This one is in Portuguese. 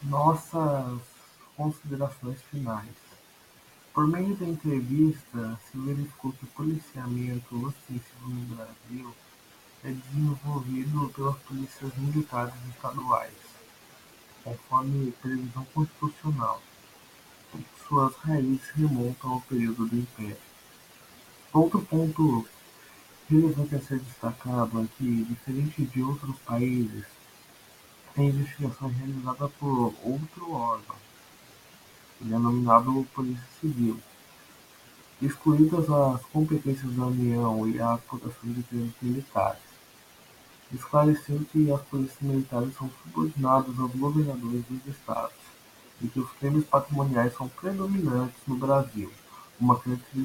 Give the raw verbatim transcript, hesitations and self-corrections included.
Nossas considerações finais. Por meio da entrevista, se verificou que o policiamento ostensivo no Brasil é desenvolvido pelas polícias militares estaduais, conforme previsão constitucional, e que suas raízes remontam ao período do Império. Outro ponto relevante a ser destacado é que, diferente de outros países, a investigação é realizada por outro órgão, denominado Polícia Civil, excluídas as competências da União e a apuração de crimes militares. Esclareceu que as polícias militares são subordinadas aos governadores dos estados e que os crimes patrimoniais são predominantes no Brasil, uma característica